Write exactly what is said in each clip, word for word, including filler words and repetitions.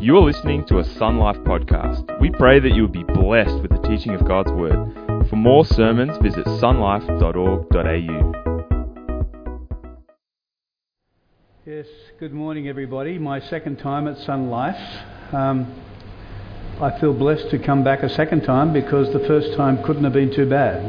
You are listening to a Sun Life podcast. We pray that you will be blessed with the teaching of God's Word. For more sermons, visit sunlife dot org dot a u. Yes, good morning everybody. My second time at Sun Life. Um, I feel blessed to come back a second time because the first time couldn't have been too bad.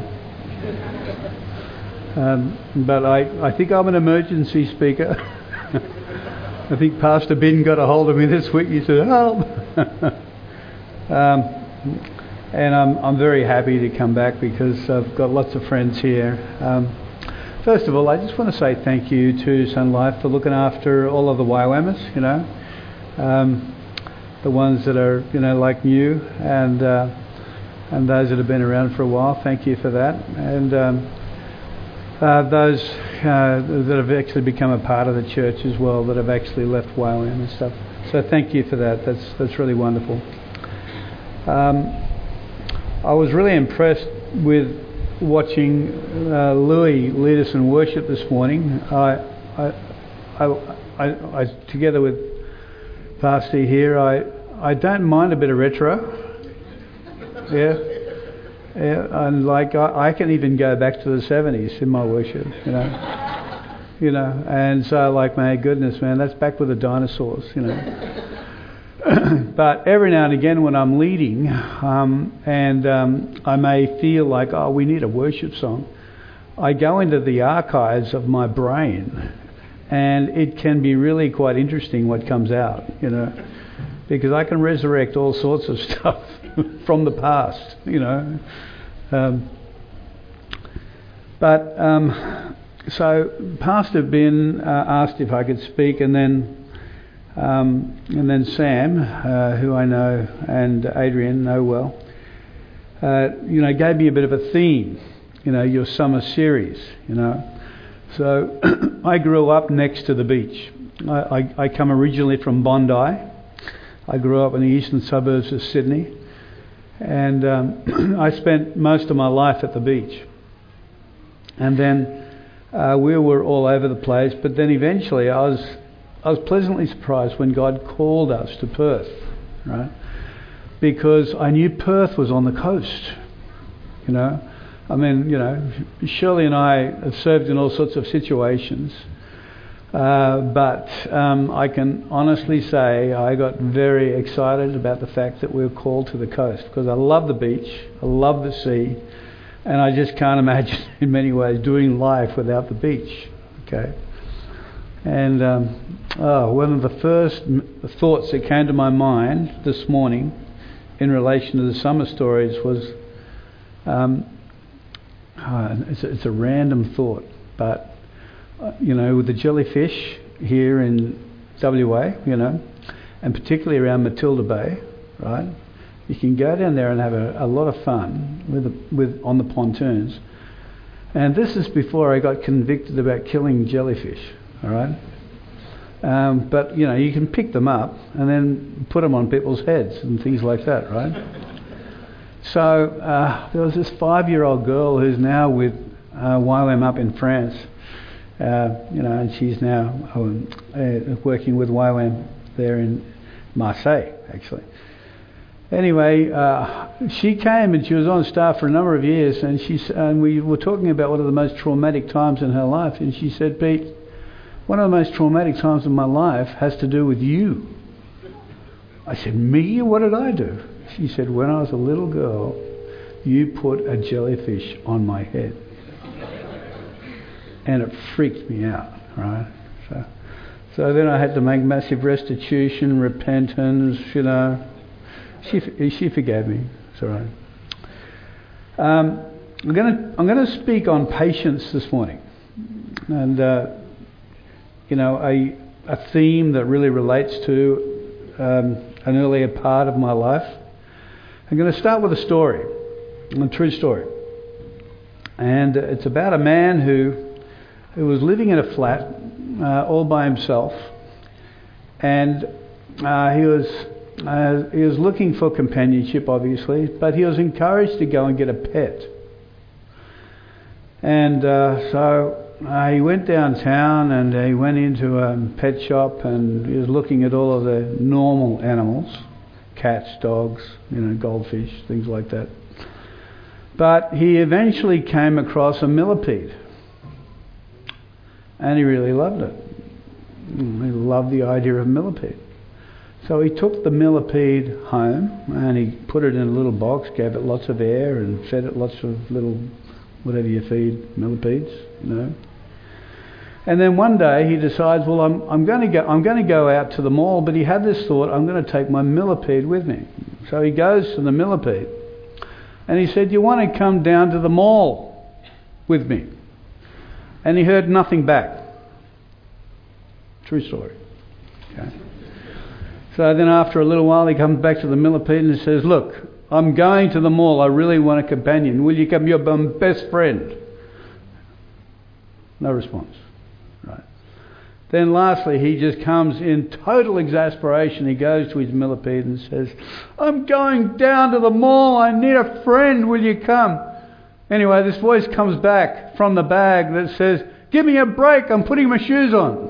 Um, but I, I think I'm an emergency speaker. I think Pastor Bin got a hold of me this week. He said, help! um, and I'm, I'm very happy to come back because I've got lots of friends here. Um, first of all, I just want to say thank you to Sun Life for looking after all of the Y WAMers, you know, um, the ones that are, you know, like new, and uh, and those that have been around for a while. Thank you for that. And um, uh, those uh, that have actually become a part of the church as well, that have actually left Y WAM and stuff. So thank you for that. That's that's really wonderful. Um, I was really impressed with watching uh, Louis lead us in worship this morning. I, I, I, I, I, together with Pastor here, I, I don't mind a bit of retro. Yeah. Yeah, and like I, I can even go back to the seventies in my worship, you know, you know, and so like, my goodness, man, that's back with the dinosaurs, you know. But every now and again, when I'm leading, um, and um, I may feel like, oh, we need a worship song, I go into the archives of my brain, and it can be really quite interesting what comes out, you know, because I can resurrect all sorts of stuff from the past, you know. Um, but um, so Pastor Ben uh, asked if I could speak, and then um, and then Sam, uh, who I know, and Adrian know well, uh, you know, gave me a bit of a theme, you know, your summer series, you know. So I grew up next to the beach. I, I, I come originally from Bondi. I grew up in the eastern suburbs of Sydney. And um, I spent most of my life at the beach. And then uh, we were all over the place. But then eventually I was I was pleasantly surprised when God called us to Perth, right? Because I knew Perth was on the coast, you know. I mean, you know, Shirley and I have served in all sorts of situations. Uh, but um, I can honestly say I got very excited about the fact that we were called to the coast, because I love the beach, I love the sea, and I just can't imagine in many ways doing life without the beach. Okay, and um, oh, one of the first m- thoughts that came to my mind this morning in relation to the summer stories was, um, oh, it's, a, it's a random thought, but. You know, with the jellyfish here in W A, you know, and particularly around Matilda Bay, right? You can go down there and have a, a lot of fun with the, with on the pontoons. And this is before I got convicted about killing jellyfish, all right? Um, but, you know, you can pick them up and then put them on people's heads and things like that, right? So uh, there was this five-year-old girl who's now with uh, Y WAM up in France. Uh, you know, and she's now um, uh, working with Y WAM there in Marseille, actually. Anyway, uh, she came and she was on staff for a number of years, and she and we were talking about one of the most traumatic times in her life, and she said, Pete, one of the most traumatic times in my life has to do with you. I said, me? What did I do? She said, when I was a little girl, you put a jellyfish on my head. And it freaked me out, right? So, so then I had to make massive restitution, repentance, you know. She she forgave me. It's all right. Um, I'm gonna I'm gonna speak on patience this morning, and uh, you know, a a theme that really relates to um, an earlier part of my life. I'm going to start with a story, a true story, and it's about a man who. who was living in a flat uh, all by himself, and uh, he was uh, he was looking for companionship, obviously, but he was encouraged to go and get a pet. And uh, so uh, he went downtown and he went into a pet shop and he was looking at all of the normal animals, cats, dogs, you know, goldfish, things like that. But he eventually came across a millipede and he really loved it. He loved the idea of millipede. So he took the millipede home and he put it in a little box, gave it lots of air and fed it lots of little, whatever you feed millipedes, you know. And then one day he decides, well, I'm I'm going to go I'm going to go out to the mall, but he had this thought, I'm going to take my millipede with me. So he goes to the millipede and he said, "Do you want to come down to the mall with me?" And he heard nothing back. True story. Okay. So then after a little while he comes back to the millipede and he says, "Look, I'm going to the mall. I really want a companion. Will you come? You're my best friend." No response. Right. Then lastly he just comes in total exasperation. He goes to his millipede and says, "I'm going down to the mall. I need a friend. Will you come?" Anyway, this voice comes back from the bag that says, "Give me a break. I'm putting my shoes on."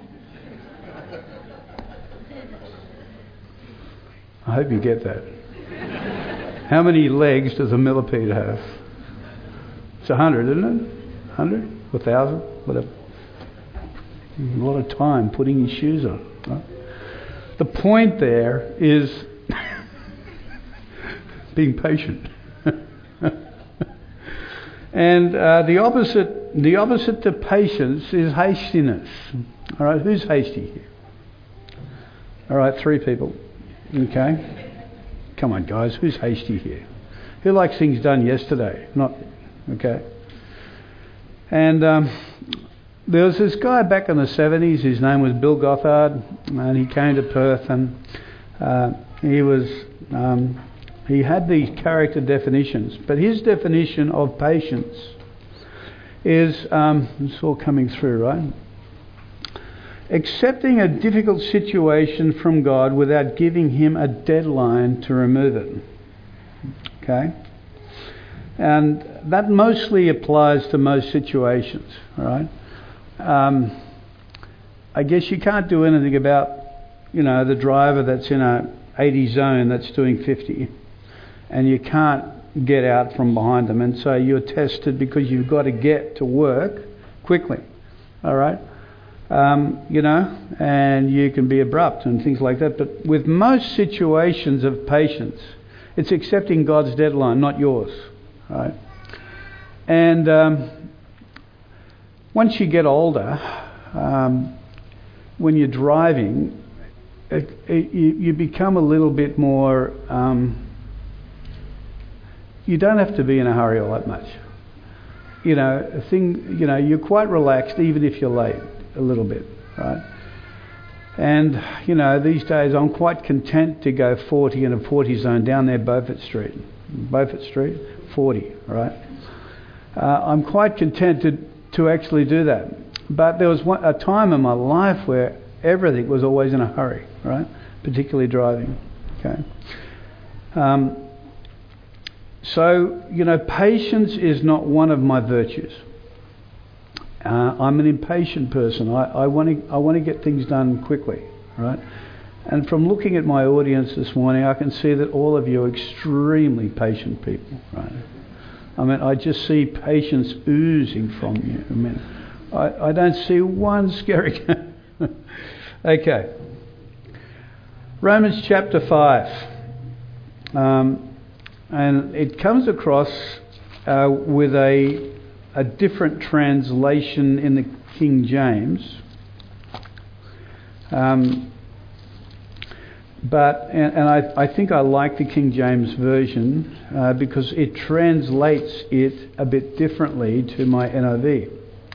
I hope you get that. How many legs does a millipede have? It's a hundred, isn't it? A hundred? A thousand? Whatever. A lot of time putting his shoes on. Right? The point there is being patient. And uh, the opposite, the opposite to patience is hastiness. All right, who's hasty here? All right, three people. Okay. Come on, guys. Who's hasty here? Who likes things done yesterday? Not, okay. And um, there was this guy back in the seventies. His name was Bill Gothard, and he came to Perth, and uh, he was um, he had these character definitions. But his definition of patience is um, it's all coming through, right? Accepting a difficult situation from God without giving him a deadline to remove it. Okay? And that mostly applies to most situations, all right? Um, I guess you can't do anything about, you know, the driver that's in a eighty zone that's doing fifty, and you can't get out from behind them, and so you're tested because you've got to get to work quickly, all right? Um, you know, and you can be abrupt and things like that. But with most situations of patience, it's accepting God's deadline, not yours, right? And um, once you get older, um, when you're driving, it, it, you, you become a little bit more. Um, you don't have to be in a hurry all that much. You know, a thing. You know, you're quite relaxed even if you're late. A little bit, right? And, you know, these days I'm quite content to go forty in a forty zone down there, Beaufort Street. Beaufort Street, forty, right? Uh, I'm quite content to, to actually do that. But there was one, a time in my life where everything was always in a hurry, right? Particularly driving, okay? Um, so, you know, patience is not one of my virtues. Uh, I'm an impatient person. I, I want to I want to get things done quickly, right? And from looking at my audience this morning, I can see that all of you are extremely patient people, right? I mean, I just see patience oozing from you. I mean, I, I don't see one scary. Okay. Romans chapter five, um, and it comes across uh, with a. a different translation in the King James, um, but and, and I, I think I like the King James version uh, because it translates it a bit differently to my N I V.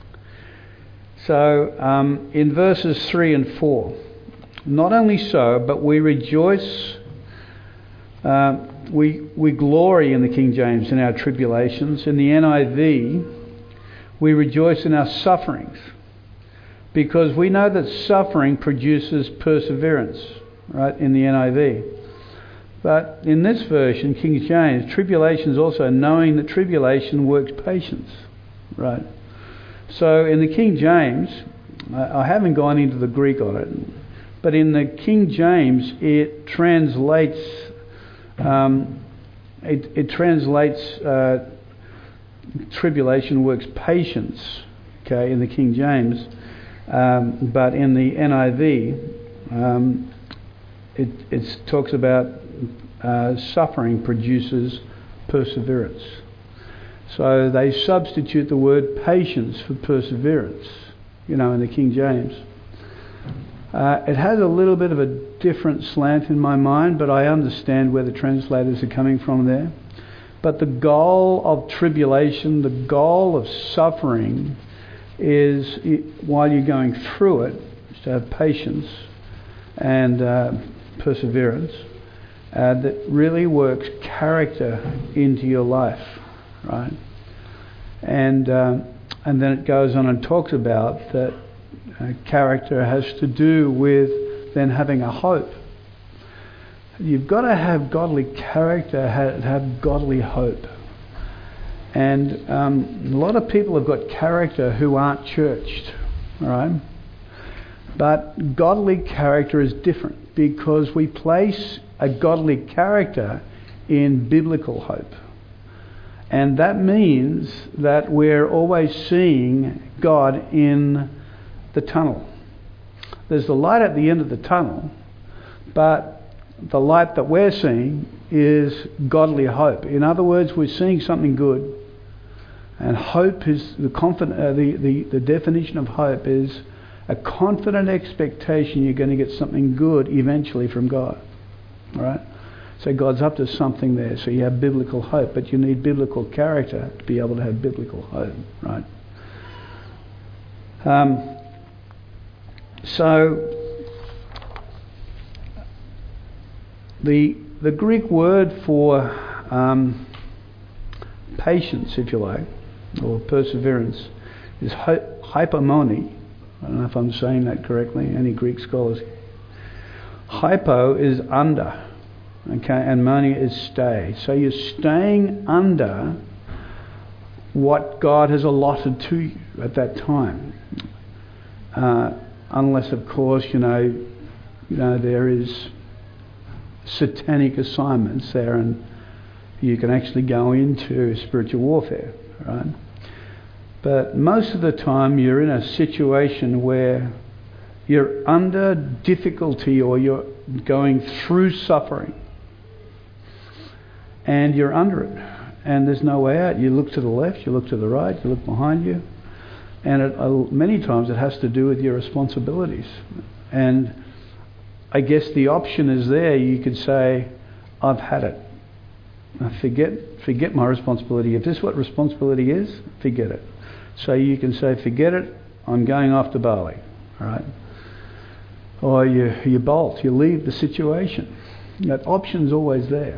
So um, in verses three and four, not only so, but we rejoice. Uh, we we glory in the King James in our tribulations. In the N I V, we rejoice in our sufferings because we know that suffering produces perseverance, right, in the N I V. But in this version, King James, tribulations also, knowing that tribulation works patience, right? So in the King James, I haven't gone into the Greek on it, but in the King James it translates um, it, it translates uh, tribulation works patience, okay, in the King James, um, but in the N I V um, it, it talks about uh, suffering produces perseverance. So they substitute the word patience for perseverance, you know, in the King James. Uh, it has a little bit of a different slant in my mind, but I understand where the translators are coming from there. But the goal of tribulation, the goal of suffering is, while you're going through it, is to have patience and uh, perseverance uh, that really works character into your life. Right, and um, and then it goes on and talks about that uh, character has to do with then having a hope. You've got to have godly character, have, have godly hope. And um, a lot of people have got character who aren't churched, right? But godly character is different because we place a godly character in biblical hope. And that means that we're always seeing God in the tunnel. There's the light at the end of the tunnel, but the light that we're seeing is godly hope. In other words, we're seeing something good. And hope is the confident. Uh, the, the, the definition of hope is a confident expectation you're going to get something good eventually from God. All right? So God's up to something there. So you have biblical hope, but you need biblical character to be able to have biblical hope, right? Um, so the the Greek word for um, patience, if you like, or perseverance, is hypomone. I don't know if I'm saying that correctly. Any Greek scholars? Hypo is under. Okay, and money is stay. So you're staying under what God has allotted to you at that time, uh, unless, of course, you know, you know there is satanic assignments there, and you can actually go into spiritual warfare, right? But most of the time, you're in a situation where you're under difficulty or you're going through suffering. And you're under it, and there's no way out. You look to the left, you look to the right, you look behind you, and it, uh, many times it has to do with your responsibilities. And I guess the option is there. You could say, "I've had it. I forget, forget my responsibility. If this is what responsibility is, forget it." So you can say, "Forget it. I'm going off to Bali." All right, or you you bolt, you leave the situation. That option's always there.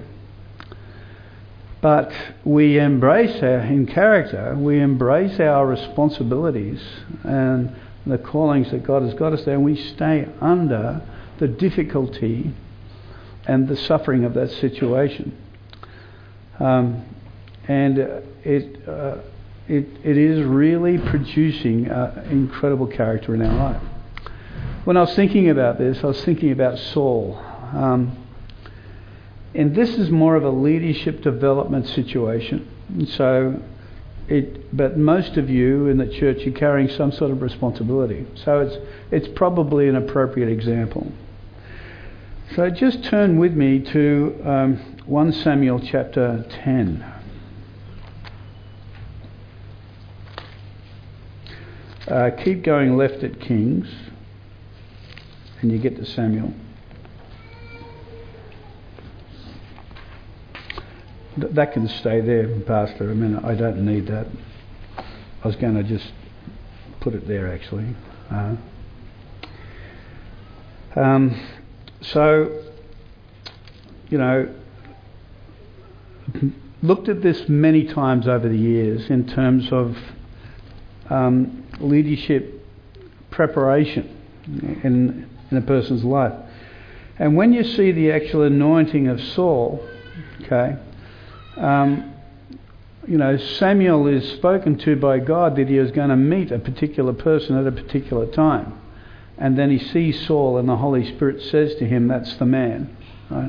But we embrace our, in character, we embrace our responsibilities and the callings that God has got us there, and we stay under the difficulty and the suffering of that situation. Um, and it, uh, it it is really producing uh, incredible character in our life. When I was thinking about this, I was thinking about Saul. Um, And this is more of a leadership development situation. So, it, but most of you in the church are carrying some sort of responsibility. So it's it's probably an appropriate example. So just turn with me to um, First Samuel chapter ten. Uh, keep going left at Kings, and you get to Samuel. That can stay there, Pastor. I mean, I don't need that. I was going to just put it there, actually. Uh, um, so, you know, looked at this many times over the years in terms of um, leadership preparation in, in a person's life. And when you see the actual anointing of Saul, okay, Um, you know, Samuel is spoken to by God that he is going to meet a particular person at a particular time. And then he sees Saul and the Holy Spirit says to him, that's the man. Right?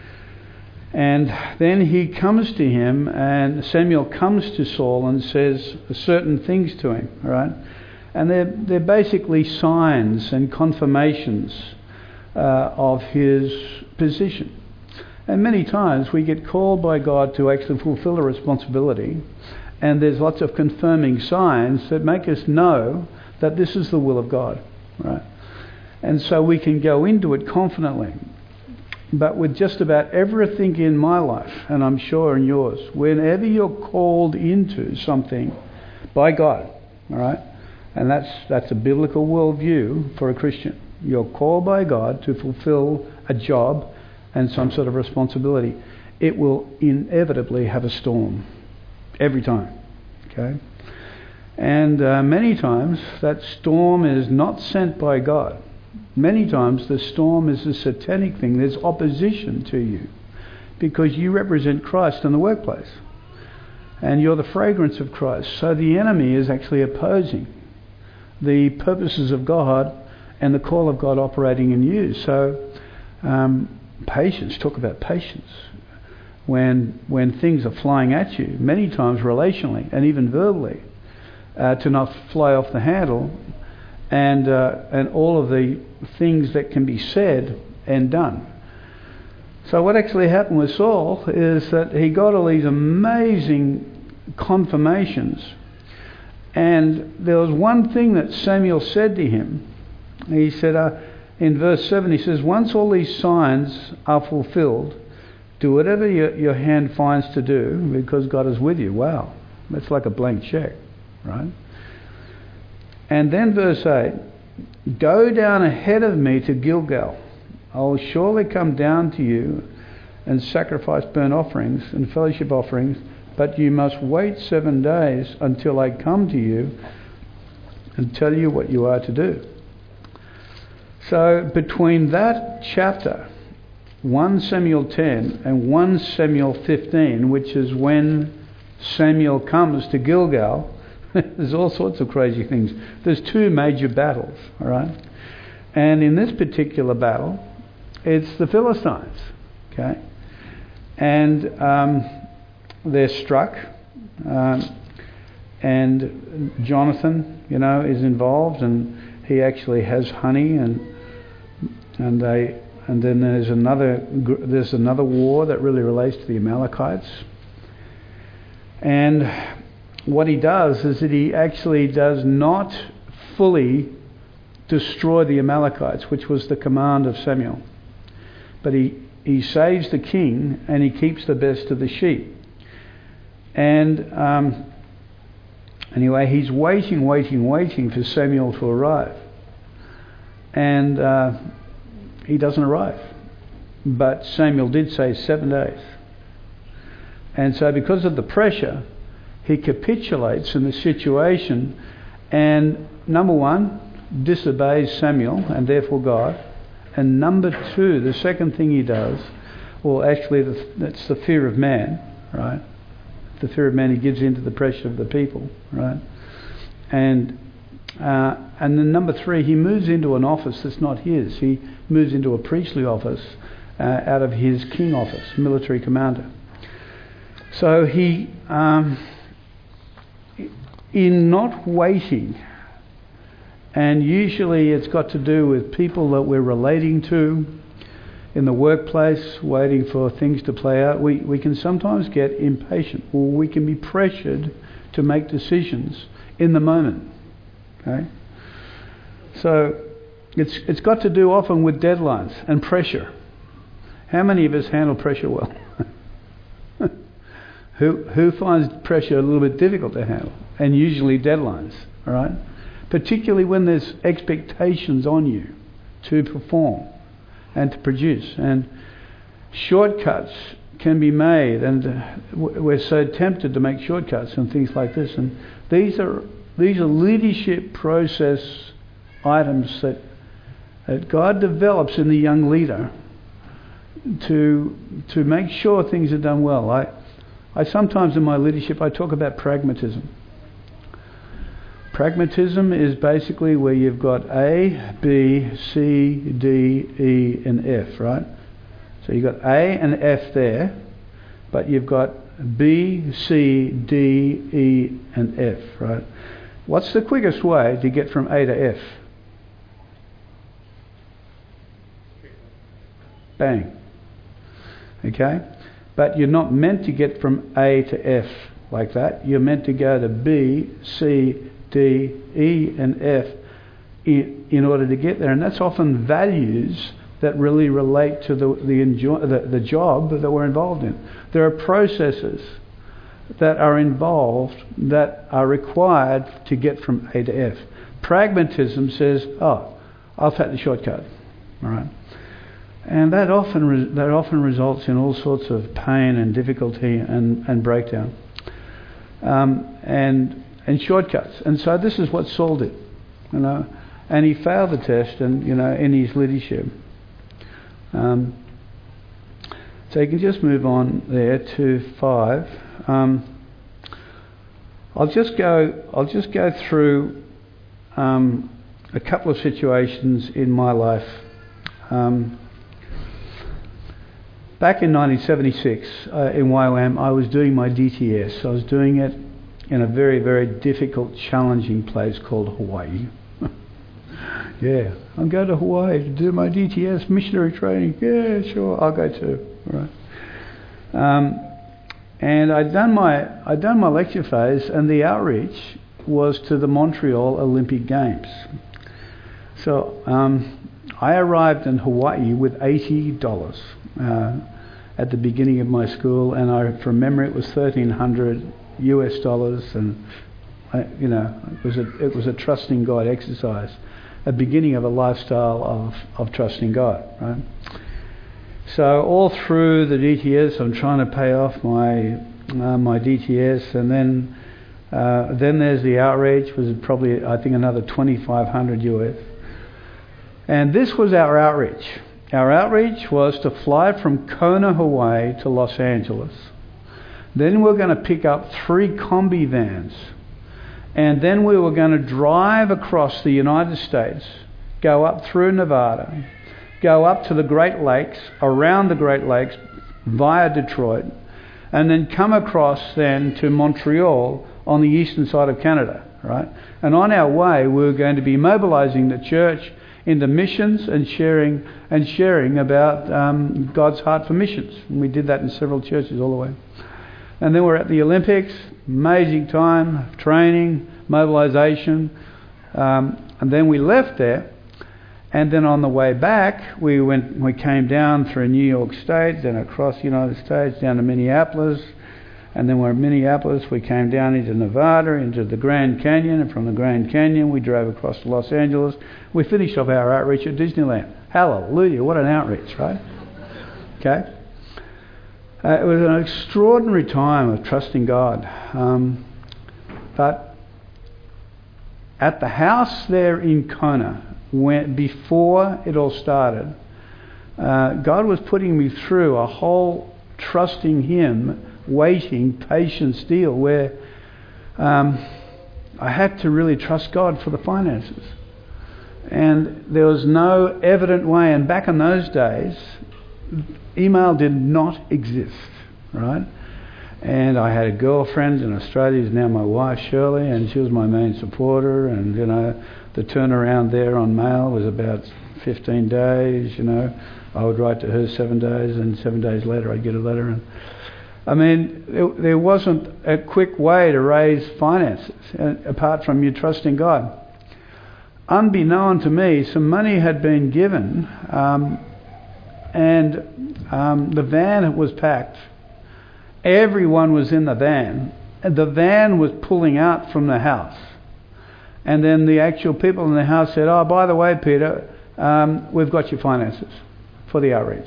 And then he comes to him, and Samuel comes to Saul and says certain things to him. Right? And they're, they're basically signs and confirmations uh, of his position. And many times we get called by God to actually fulfill a responsibility, and there's lots of confirming signs that make us know that this is the will of God, right? And so we can go into it confidently. But with just about everything in my life, and I'm sure in yours, whenever you're called into something by God, all right, and that's that's a biblical worldview for a Christian. You're called by God to fulfill a job and some sort of responsibility. It will inevitably have a storm every time. Okay, and uh, many times that storm is not sent by God. Many times the storm is a satanic thing. There's opposition to you because you represent Christ in the workplace, and you're the fragrance of Christ. So the enemy is actually opposing the purposes of God and the call of God operating in you. So. Um, Patience, talk about patience. When when things are flying at you, many times relationally and even verbally, uh, to not fly off the handle, and uh, and all of the things that can be said and done. So what actually happened with Saul is that he got all these amazing confirmations, and there was one thing that Samuel said to him. He said, uh, in verse seven, he says, once all these signs are fulfilled, do whatever your, your hand finds to do, because God is with you. Wow, that's like a blank check, right? And then verse eight, go down ahead of me to Gilgal. I will surely come down to you and sacrifice burnt offerings and fellowship offerings, but you must wait seven days until I come to you and tell you what you are to do. So between that chapter, First Samuel ten and First Samuel fifteen, which is when Samuel comes to Gilgal, there's all sorts of crazy things. There's two major battles, all right? And in this particular battle, it's the Philistines, okay? And um, they're struck, um, and Jonathan, you know, is involved, and he actually has honey, and and they and then there's another there's another war that really relates to the Amalekites. And what he does is that he actually does not fully destroy the Amalekites, which was the command of Samuel, but he he saves the king and he keeps the best of the sheep. And um, anyway, he's waiting, waiting, waiting for Samuel to arrive. And uh, he doesn't arrive. But Samuel did say seven days. And so because of the pressure, he capitulates in the situation and, number one, disobeys Samuel and therefore God. And number two, the second thing he does, well, actually that's the fear of man, right? The fear of man, he gives in to the pressure of the people, right? And uh, and then number three, he moves into an office that's not his. He moves into a priestly office uh, out of his king office, military commander. So he, um, in not waiting, and usually it's got to do with people that we're relating to in the workplace, waiting for things to play out, we, we can sometimes get impatient, or we can be pressured to make decisions in the moment. Okay? So it's it's got to do often with deadlines and pressure. How many of us handle pressure well? who who finds pressure a little bit difficult to handle? And usually deadlines, all right? Particularly when there's expectations on you to perform and to produce, and shortcuts can be made, and uh, we're so tempted to make shortcuts and things like this. And these are these are leadership process items that that God develops in the young leader to to make sure things are done well. I I sometimes in my leadership I talk about pragmatism. Pragmatism is basically where you've got A, B, C, D, E and F, right? So you've got A and F there, but you've got B, C, D, E and F, right? What's the quickest way to get from A to F? Bang. Okay? But you're not meant to get from A to F like that. You're meant to go to B, C, D, E and F in, in order to get there. And that's often values that really relate to the the, enjoy, the the job that we're involved in. There are processes that are involved that are required to get from A to F. Pragmatism says, oh, I'll take the shortcut. All right? And that often re- that often results in all sorts of pain and difficulty and, and breakdown. Um, and and shortcuts. And so this is what Saul did, you know. And he failed the test, and you know, in his leadership. Um, so you can just move on there to five. Um, I'll just go. I'll just go through um, a couple of situations in my life. Um, back in nineteen seventy-six, uh, in Y WAM, I was doing my D T S. I was doing it in a very, very difficult, challenging place called Hawaii. Yeah, I'm going to Hawaii to do my D T S missionary training. Yeah, sure, I'll go too. All right. Um, and I'd done my I'd done my lecture phase, and the outreach was to the Montreal Olympic Games. So um, I arrived in Hawaii with eighty dollars uh, at the beginning of my school, and I, from memory, it was thirteen hundred U S dollars, and I, you know, it was a it was a trusting God exercise. A beginning of a lifestyle of, of trusting God, right? So all through the D T S, I'm trying to pay off my uh, my D T S, and then uh, then there's the outreach, was probably I think another twenty-five hundred U S. And this was our outreach. Our outreach was to fly from Kona, Hawaii to Los Angeles. Then we're going to pick up three combi vans. And then we were going to drive across the United States, go up through Nevada, go up to the Great Lakes, around the Great Lakes, via Detroit, and then come across then to Montreal on the eastern side of Canada, right? And on our way, we were going to be mobilizing the church into missions and sharing and sharing about um, God's heart for missions. And we did that in several churches all the way. And then we're at the Olympics, amazing time, training, mobilisation. Um, and then we left there. And then on the way back, we went, we came down through New York State, then across the United States, down to Minneapolis. And then we're in Minneapolis, we came down into Nevada, into the Grand Canyon. And from the Grand Canyon, we drove across to Los Angeles. We finished off our outreach at Disneyland. Hallelujah, what an outreach, right? Okay. Uh, it was an extraordinary time of trusting God. Um, but at the house there in Kona, when, before it all started, uh, God was putting me through a whole trusting Him, waiting, patience deal where um, I had to really trust God for the finances. And there was no evident way. And back in those days, email did not exist, right? And I had a girlfriend in Australia who's now my wife, Shirley, and she was my main supporter. And, you know, the turnaround there on mail was about fifteen days, you know. I would write to her seven days, and seven days later I'd get a letter. And I mean, it, there wasn't a quick way to raise finances, uh, apart from you trusting God. Unbeknown to me, some money had been given, um, and um, the van was packed. Everyone was in the van. And the van was pulling out from the house. And then the actual people in the house said, oh, by the way, Peter, um, we've got your finances for the outreach.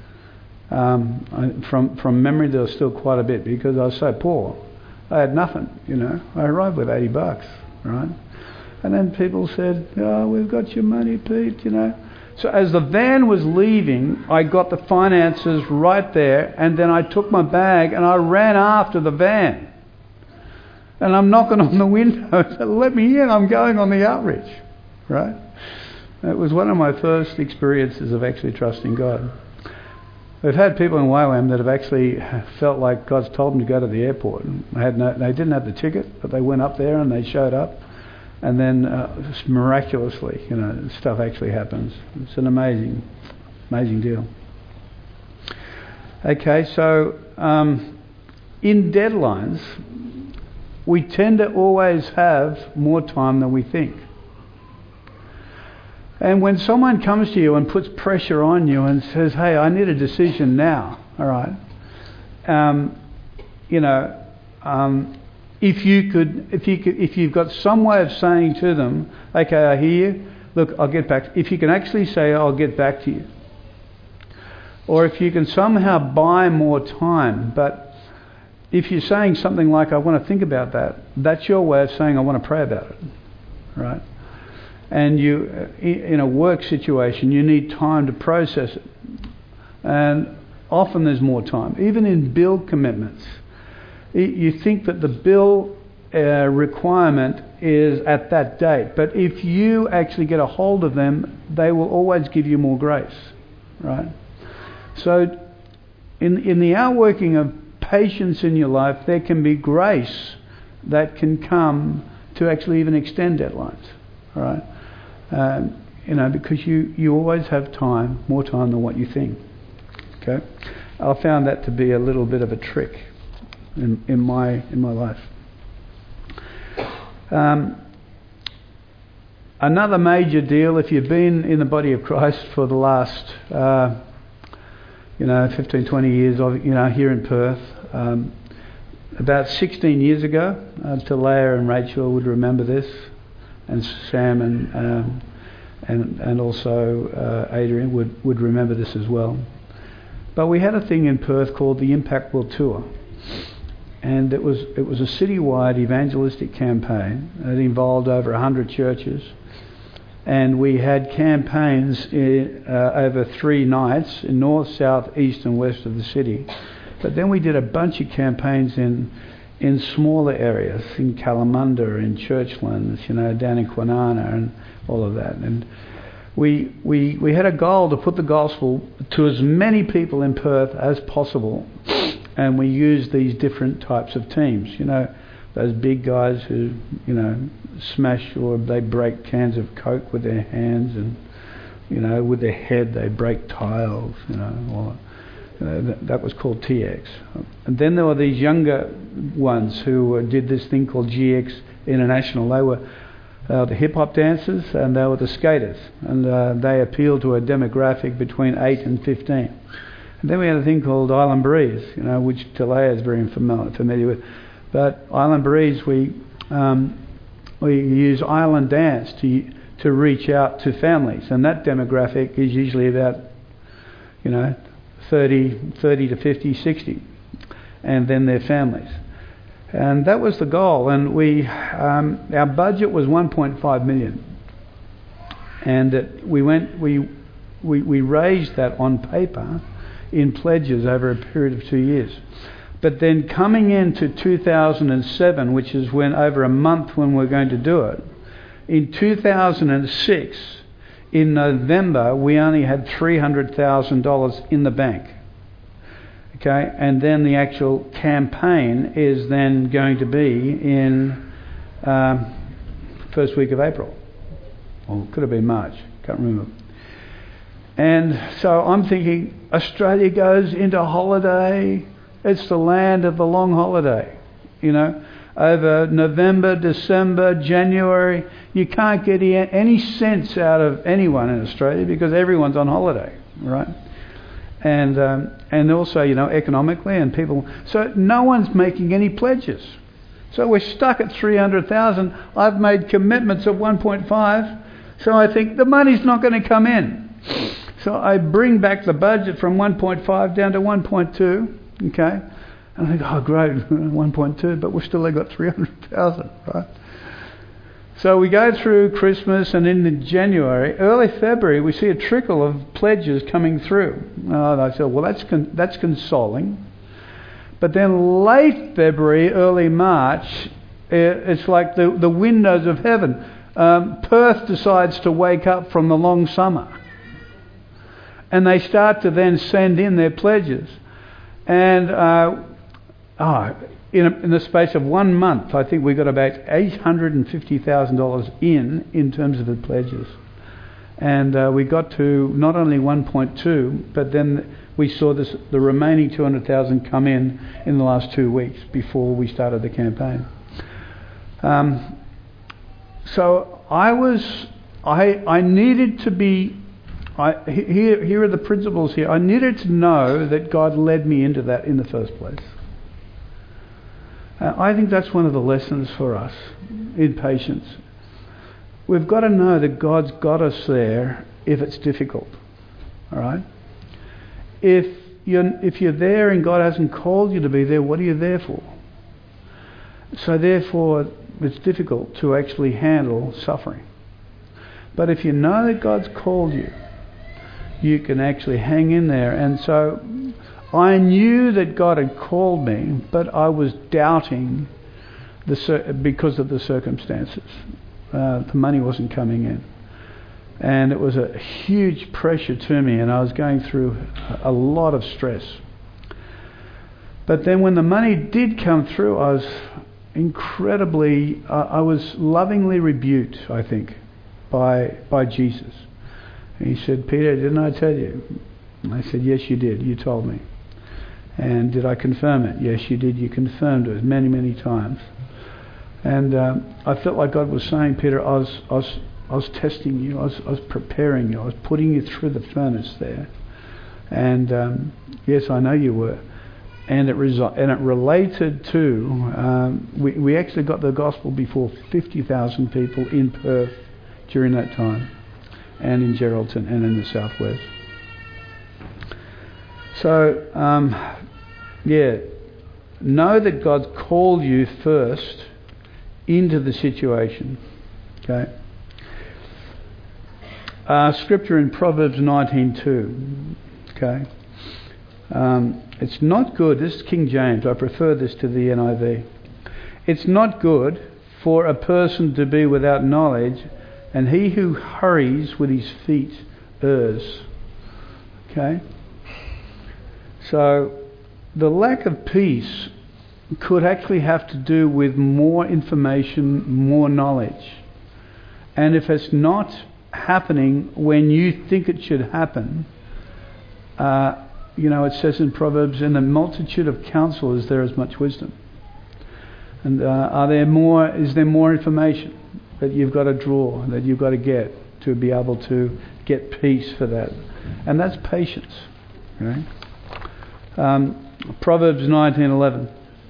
Um, I, from from memory, there was still quite a bit because I was so poor. I had nothing, you know. I arrived with eighty bucks, right? And then people said, oh, we've got your money, Pete, you know. So as the van was leaving, I got the finances right there, and then I took my bag and I ran after the van. And I'm knocking on the window, I said, let me in, I'm going on the outreach. Right? It was one of my first experiences of actually trusting God. We've had people in Y WAM that have actually felt like God's told them to go to the airport. They, had no, they didn't have the ticket, but they went up there and they showed up. And then uh, miraculously, you know, stuff actually happens. It's an amazing, amazing deal. Okay, so um, in deadlines, we tend to always have more time than we think. And when someone comes to you and puts pressure on you and says, hey, I need a decision now, all right, um, you know, um, if you could, if you could, if you've got some way of saying to them, okay, I hear you, look, I'll get back. If you can actually say, I'll get back to you. Or if you can somehow buy more time, but if you're saying something like, I want to think about that, that's your way of saying, I want to pray about it, right? And you, in a work situation, you need time to process it. And often there's more time. Even in bill commitments, you think that the bill uh, requirement is at that date. But if you actually get a hold of them, they will always give you more grace, right? So in, in the outworking of patience in your life, there can be grace that can come to actually even extend deadlines, all right? Um, you know, because you, you always have time, more time than what you think. Okay, I found that to be a little bit of a trick in, in my in my life. Um, another major deal, if you've been in the body of Christ for the last, uh, you know, fifteen, twenty years, of, you know, here in Perth, um, about sixteen years ago, uh, Talaya and Rachel would remember this, and Sam and um, and and also uh, Adrian would, would remember this as well. But we had a thing in Perth called the Impact World Tour, and it was it was a citywide evangelistic campaign. It involved over a hundred churches, and we had campaigns in, uh, over three nights in north, south, east, and west of the city. But then we did a bunch of campaigns in. in smaller areas, in Kalamunda, in Churchlands, you know, down in Kwinana and all of that. And we we we had a goal to put the gospel to as many people in Perth as possible, and we used these different types of teams. You know, those big guys who, you know, smash or they break cans of Coke with their hands, and, you know, with their head they break tiles, you know, or, Uh, that, that was called T X. And then there were these younger ones who uh, did this thing called G X International. They were uh, the hip-hop dancers, and they were the skaters. And uh, they appealed to a demographic between eight and fifteen. And then we had a thing called Island Breeze, you know, which Talaya is very familiar, familiar with. But Island Breeze, we um, we use island dance to to reach out to families. And that demographic is usually about, you know, thirty, thirty to fifty, sixty, and then their families. And that was the goal. And we, um, our budget was one point five million, and it, we went, we, we we raised that on paper in pledges over a period of two years. But then coming into two thousand seven, which is when over a month when we're going to do it, in two thousand six. In November, we only had three hundred thousand dollars in the bank. Okay, and then the actual campaign is then going to be in um, first week of April. Or could have been March, can't remember. And so I'm thinking, Australia goes into holiday. It's the land of the long holiday, you know. Over November, December, January, you can't get any sense out of anyone in Australia because everyone's on holiday, right? And um, and also, you know, economically and people, so no one's making any pledges. So we're stuck at three hundred thousand. I've made commitments of one point five, so I think the money's not going to come in. So I bring back the budget from one point five down to one point two, okay? And I think, oh great, one point two, but we've still got three hundred thousand, right? So we go through Christmas, and in January, early February, we see a trickle of pledges coming through. Oh, I said, well, that's con- that's consoling. But then late February, early March, it's like the, the windows of heaven. Um, Perth decides to wake up from the long summer. And they start to then send in their pledges. And uh, oh, in, a, in the space of one month, I think we got about eight hundred fifty thousand dollars in, in terms of the pledges. And uh, we got to not only one point two, but then we saw this, the remaining two hundred thousand come in in the last two weeks before we started the campaign. Um, so I was, I I needed to be, I here here are the principles here. I needed to know that God led me into that in the first place. Uh, I think that's one of the lessons for us in patience. We've got to know that God's got us there if it's difficult. All right? If you're, if you're there and God hasn't called you to be there, what are you there for? So therefore, it's difficult to actually handle suffering. But if you know that God's called you, you can actually hang in there. And so I knew that God had called me, but I was doubting the cir- because of the circumstances. Uh, the money wasn't coming in. And it was a huge pressure to me, and I was going through a lot of stress. But then when the money did come through, I was incredibly, uh, I was lovingly rebuked, I think, by by Jesus. And he said, Peter, didn't I tell you? And I said, yes, you did. You told me. And did I confirm it? Yes, you did. You confirmed it many, many times. And um, I felt like God was saying, Peter, I was, I was, I was testing you. I was, I was preparing you. I was putting you through the furnace there. And um, yes, I know you were. And it reso- and it related to, um, we, we actually got the gospel before fifty thousand people in Perth during that time, and in Geraldton and in the southwest. So, um, yeah, know that God's called you first into the situation. Okay. Uh, scripture in Proverbs nineteen two. Okay. Um, it's not good, this is King James, I prefer this to the N I V. It's not good for a person to be without knowledge, and he who hurries with his feet errs. Okay? So, the lack of peace could actually have to do with more information, more knowledge. And if it's not happening when you think it should happen, uh, you know, it says in Proverbs, in the multitude of counselors there is much wisdom. And uh, are there more? Is there more information that you've got to draw, that you've got to get to be able to get peace for that? And that's patience. Right? Um, Proverbs nineteen eleven.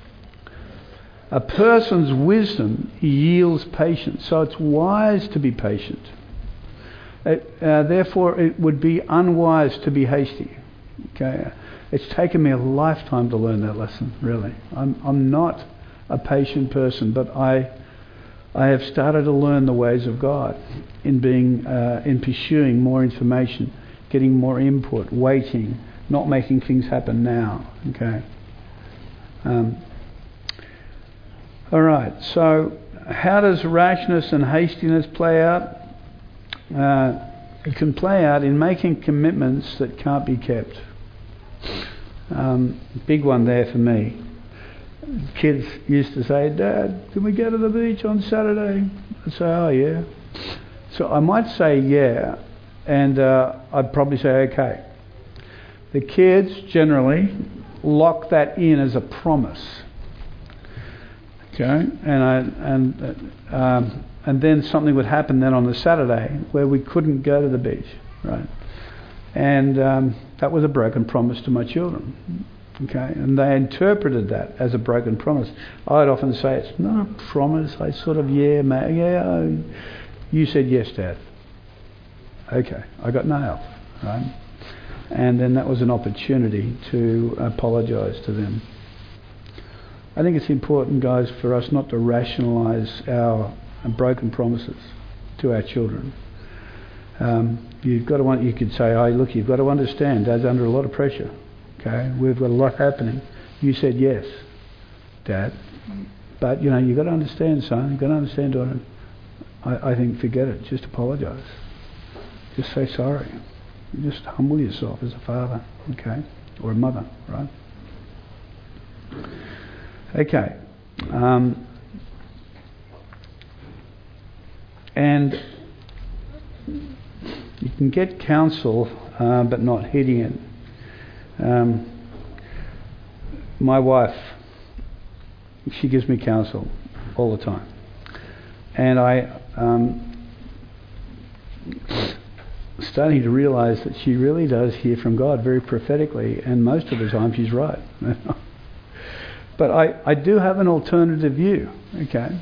A person's wisdom yields patience, so it's wise to be patient. It, uh, therefore, it would be unwise to be hasty. Okay, it's taken me a lifetime to learn that lesson. Really, I'm I'm not a patient person, but I I have started to learn the ways of God in being uh, in pursuing more information, getting more input, waiting, not making things happen now. Okay. Um, all right. So, how does rashness and hastiness play out? Uh, it can play out in making commitments that can't be kept. Um, big one there for me. Kids used to say, Dad, can we go to the beach on Saturday? I'd say, oh yeah. So I might say yeah, and uh, I'd probably say okay. The kids generally lock that in as a promise. Okay, and I and uh, um, and then something would happen then on the Saturday where we couldn't go to the beach, right? And um, that was a broken promise to my children. Okay, and they interpreted that as a broken promise. I'd often say, it's not a promise. I sort of, yeah, mate, yeah. You said yes, Dad. Okay, I got nailed, right? And then that was an opportunity to apologise to them. I think it's important, guys, for us not to rationalise our and broken promises to our children. Um, you've got to, you could say, oh, look, you've got to understand, Dad's under a lot of pressure. Okay, we've got a lot happening. You said yes, Dad. But, you know, you've got to understand, son. You've got to understand, daughter. I, I think forget it. Just apologise. Just say sorry. Just humble yourself as a father, okay? Or a mother, right? Okay. Um, and you can get counsel, uh, but not heeding it. Um, my wife, she gives me counsel all the time. And I um starting to realise that she really does hear from God very prophetically, and most of the time she's right. But I, I do have an alternative view, okay?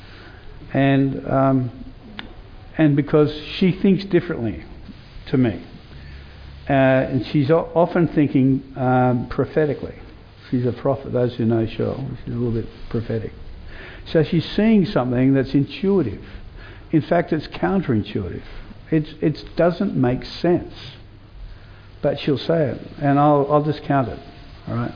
And um, and because she thinks differently to me. Uh, and she's o- often thinking um, prophetically. She's a prophet, those who know Cheryl. She's a little bit prophetic. So she's seeing something that's intuitive. In fact, it's counterintuitive. It it doesn't make sense. But she'll say it, and I'll I'll discount it. All right.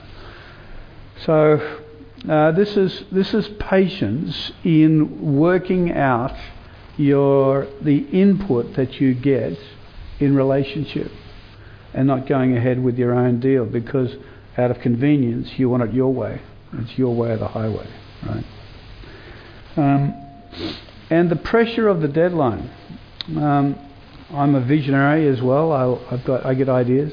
So uh, this is this is patience in working out your the input that you get in relationship, and not going ahead with your own deal because out of convenience you want it your way. It's your way or the highway, right? Um, and the pressure of the deadline. Um, I'm a visionary as well. I'll, I've got I get ideas,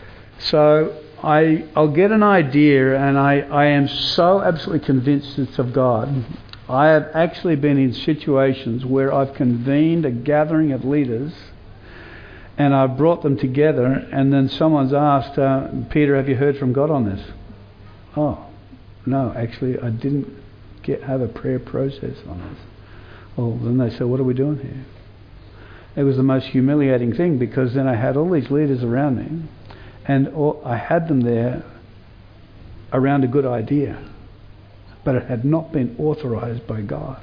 so I I'll get an idea, and I, I am so absolutely convinced it's of God. I have actually been in situations where I've convened a gathering of leaders, and I've brought them together, and then someone's asked, uh, Peter, have you heard from God on this? Oh, no, actually I didn't get have a prayer process on this. Well, then they say, what are we doing here? It was the most humiliating thing, because then I had all these leaders around me, and all, I had them there around a good idea, but it had not been authorised by God.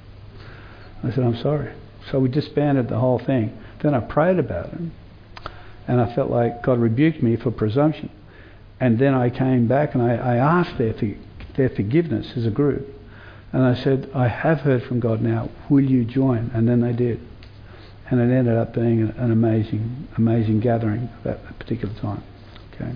I said, I'm sorry. So we disbanded the whole thing. Then I prayed about it, and I felt like God rebuked me for presumption. And then I came back and I, I asked their, their forgiveness as a group. And I said, I have heard from God now. Will you join? And then they did. And it ended up being an, an amazing, amazing gathering at that particular time. Okay.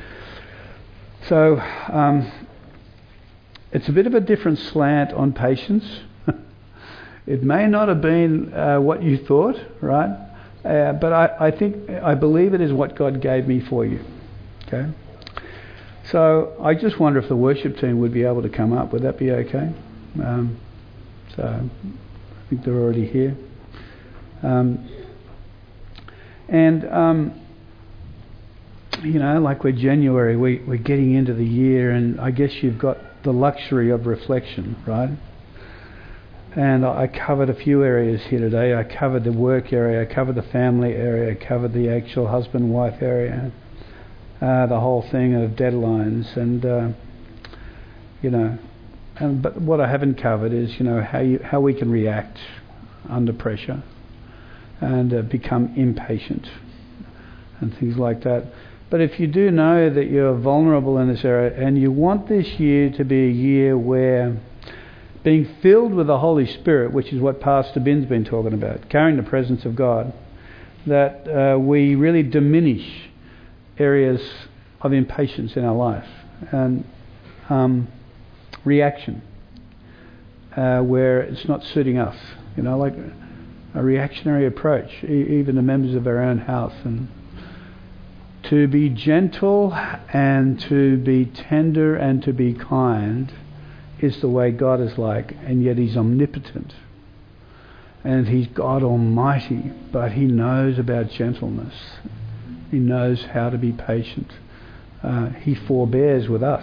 So um, it's a bit of a different slant on patience. It may not have been uh, what you thought, right? Uh, but I, I think, I believe it is what God gave me for you. Okay. So I just wonder if the worship team would be able to come up. Would that be okay? Um, so I think they're already here. Um, and, um, you know, like we're January, we, we're getting into the year, and I guess you've got the luxury of reflection, right? And I covered a few areas here today. I covered the work area, I covered the family area, I covered the actual husband-wife area, uh, the whole thing of deadlines, and, uh, you know, and, but what I haven't covered is, you know, how you, how we can react under pressure and uh, become impatient and things like that. But if you do know that you're vulnerable in this area, and you want this year to be a year where being filled with the Holy Spirit, which is what Pastor Ben's been talking about, carrying the presence of God, that uh, we really diminish areas of impatience in our life and um, reaction uh, where it's not suiting us, you know, like a reactionary approach, e- even the members of our own house. And to be gentle and to be tender and to be kind is the way God is like, and yet He's omnipotent and He's God Almighty, but He knows about gentleness. He knows how to be patient. Uh, he forbears with us.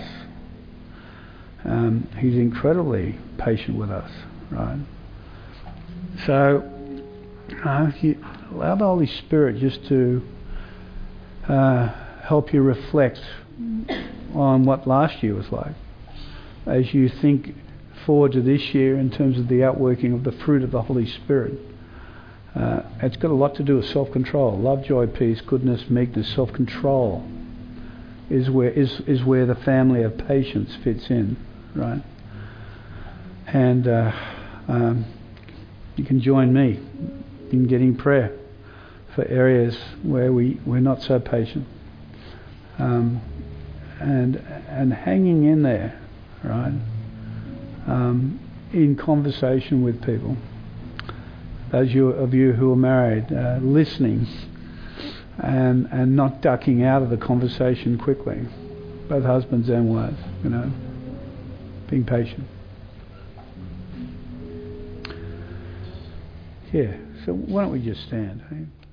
Um, he's incredibly patient with us, right? So uh, you allow the Holy Spirit just to uh, help you reflect on what last year was like, as you think forward to this year in terms of the outworking of the fruit of the Holy Spirit. Uh, it's got a lot to do with self-control. Love, joy, peace, goodness, meekness, self-control is where is is where the family of patience fits in, right? And uh, um, you can join me in getting prayer for areas where we, we're not so patient. Um, and and hanging in there, right? Um, in conversation with people. Those you, of you who are married, uh, listening and and not ducking out of the conversation quickly, both husbands and wives, you know, being patient. Yeah, so why don't we just stand? Eh?